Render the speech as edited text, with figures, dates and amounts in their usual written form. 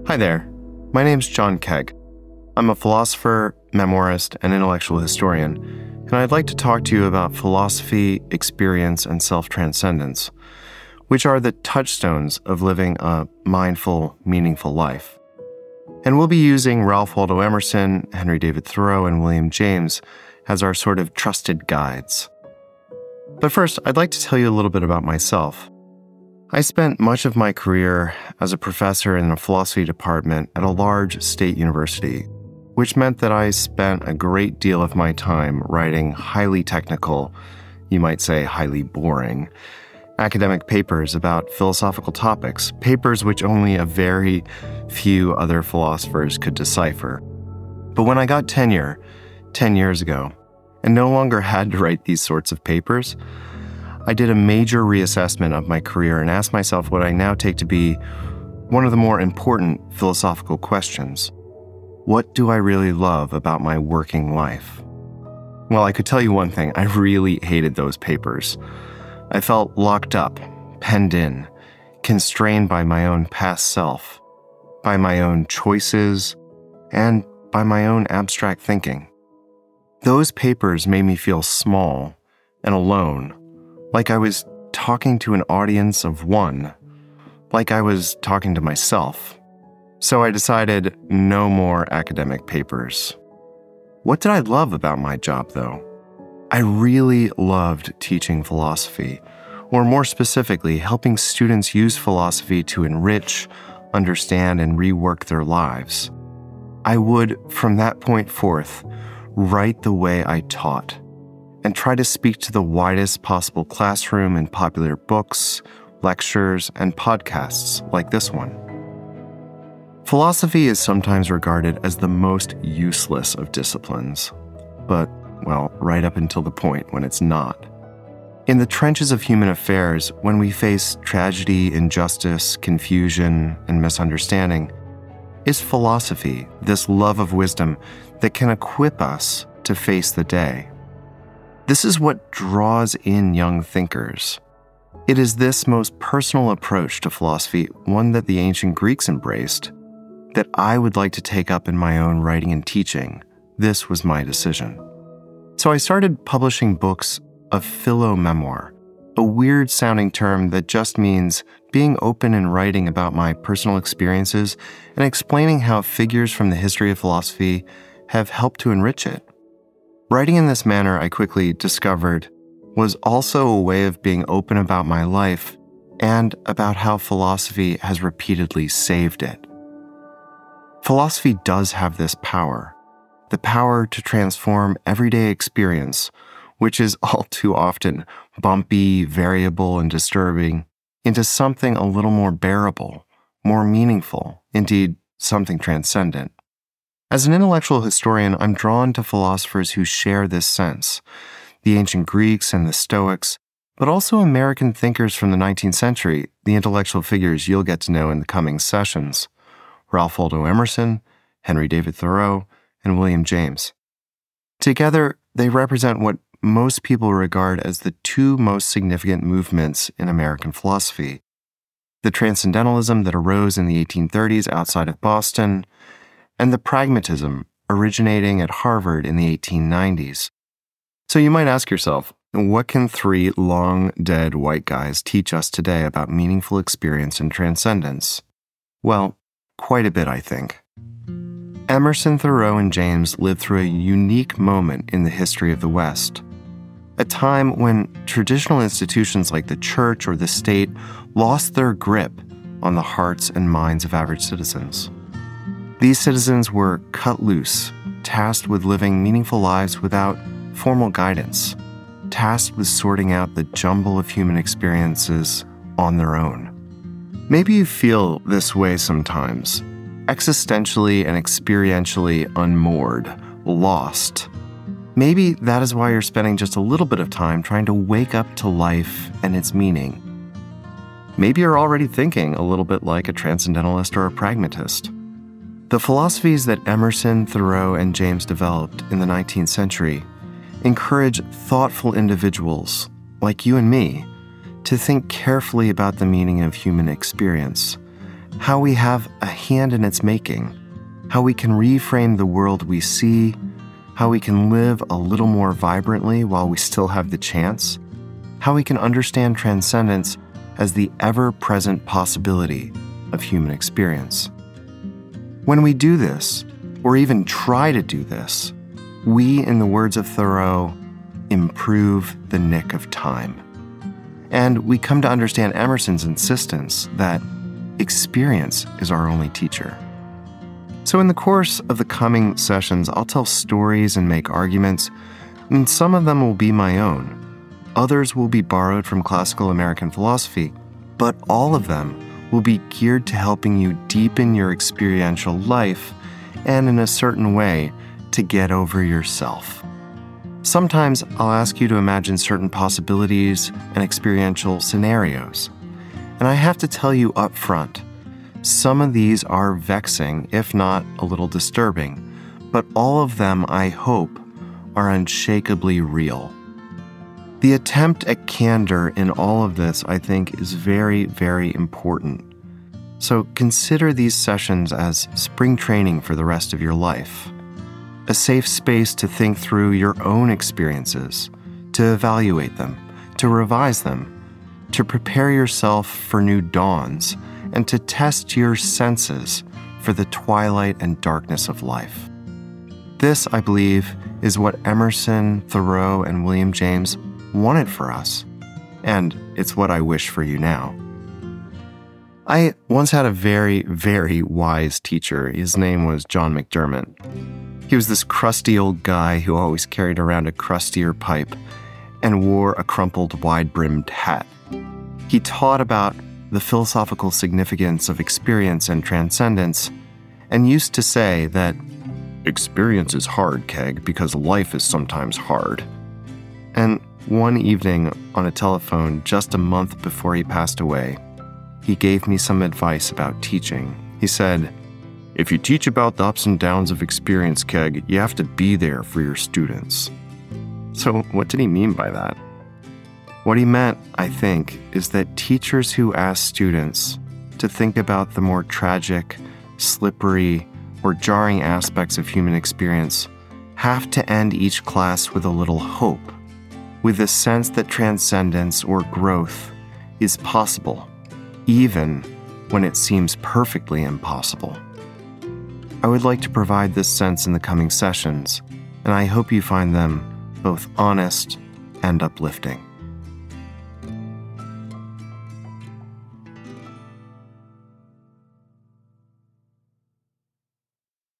Hi there. My name's John Keg. I'm a philosopher, memoirist, and intellectual historian, and I'd like to talk to you about philosophy, experience, and self-transcendence, which are the touchstones of living a mindful, meaningful life. And we'll be using Ralph Waldo Emerson, Henry David Thoreau, and William James as our sort of trusted guides. But first, I'd like to tell you a little bit about myself. I spent much of my career as a professor in a philosophy department at a large state university, which meant that I spent a great deal of my time writing highly technical, you might say highly boring, academic papers about philosophical topics, papers which only a very few other philosophers could decipher. But when I got tenure 10 years ago, and no longer had to write these sorts of papers, I did a major reassessment of my career and asked myself what I now take to be one of the more important philosophical questions. What do I really love about my working life? Well, I could tell you one thing. I really hated those papers. I felt locked up, penned in, constrained by my own past self, by my own choices, and by my own abstract thinking. Those papers made me feel small and alone, like I was talking to an audience of one, like I was talking to myself. So I decided no more academic papers. What did I love about my job, though? I really loved teaching philosophy, or more specifically, helping students use philosophy to enrich, understand, and rework their lives. I would, from that point forth, write the way I taught, and try to speak to the widest possible classroom in popular books, lectures, and podcasts like this one. Philosophy is sometimes regarded as the most useless of disciplines, but, well, right up until the point when it's not. In the trenches of human affairs, when we face tragedy, injustice, confusion, and misunderstanding, it's philosophy, this love of wisdom, that can equip us to face the day. This is what draws in young thinkers. It is this most personal approach to philosophy, one that the ancient Greeks embraced, that I would like to take up in my own writing and teaching. This was my decision. So I started publishing books of philo-memoir, a weird-sounding term that just means being open and writing about my personal experiences and explaining how figures from the history of philosophy have helped to enrich it. Writing in this manner, I quickly discovered, was also a way of being open about my life and about how philosophy has repeatedly saved it. Philosophy does have this power, the power to transform everyday experience, which is all too often bumpy, variable, and disturbing, into something a little more bearable, more meaningful, indeed, something transcendent. As an intellectual historian, I'm drawn to philosophers who share this sense, the ancient Greeks and the Stoics, but also American thinkers from the 19th century, the intellectual figures you'll get to know in the coming sessions, Ralph Waldo Emerson, Henry David Thoreau, and William James. Together, they represent what most people regard as the two most significant movements in American philosophy: the transcendentalism that arose in the 1830s outside of Boston, and the pragmatism originating at Harvard in the 1890s. So you might ask yourself, what can three long-dead white guys teach us today about meaningful experience and transcendence? Well, quite a bit, I think. Emerson, Thoreau, and James lived through a unique moment in the history of the West, a time when traditional institutions like the church or the state lost their grip on the hearts and minds of average citizens. These citizens were cut loose, tasked with living meaningful lives without formal guidance, tasked with sorting out the jumble of human experiences on their own. Maybe you feel this way sometimes, existentially and experientially unmoored, lost. Maybe that is why you're spending just a little bit of time trying to wake up to life and its meaning. Maybe you're already thinking a little bit like a transcendentalist or a pragmatist. The philosophies that Emerson, Thoreau, and James developed in the 19th century encourage thoughtful individuals, like you and me, to think carefully about the meaning of human experience how we have a hand in its making, how we can reframe the world we see, how we can live a little more vibrantly while we still have the chance, how we can understand transcendence as the ever-present possibility of human experience. When we do this, or even try to do this, we, in the words of Thoreau, improve the nick of time. And we come to understand Emerson's insistence that experience is our only teacher. So in the course of the coming sessions, I'll tell stories and make arguments, and some of them will be my own. Others will be borrowed from classical American philosophy, but all of them will be geared to helping you deepen your experiential life and, in a certain way, to get over yourself. Sometimes I'll ask you to imagine certain possibilities and experiential scenarios. And I have to tell you up front, some of these are vexing, if not a little disturbing, but all of them, I hope, are unshakably real. The attempt at candor in all of this, I think, is very, very important. So consider these sessions as spring training for the rest of your life. A safe space to think through your own experiences, to evaluate them, to revise them, to prepare yourself for new dawns, and to test your senses for the twilight and darkness of life. This, I believe, is what Emerson, Thoreau, and William James wanted for us, and it's what I wish for you now. I once had a very, very wise teacher. His name was John McDermott. He was this crusty old guy who always carried around a crustier pipe and wore a crumpled, wide-brimmed hat. He taught about the philosophical significance of experience and transcendence, and used to say that experience is hard, Keg, because life is sometimes hard. And one evening on a telephone just a month before he passed away, he gave me some advice about teaching. He said, "If you teach about the ups and downs of experience, Keg, you have to be there for your students." So what did he mean by that? What he meant, I think, is that teachers who ask students to think about the more tragic, slippery, or jarring aspects of human experience have to end each class with a little hope, with a sense that transcendence or growth is possible, even when it seems perfectly impossible. I would like to provide this sense in the coming sessions, and I hope you find them both honest and uplifting.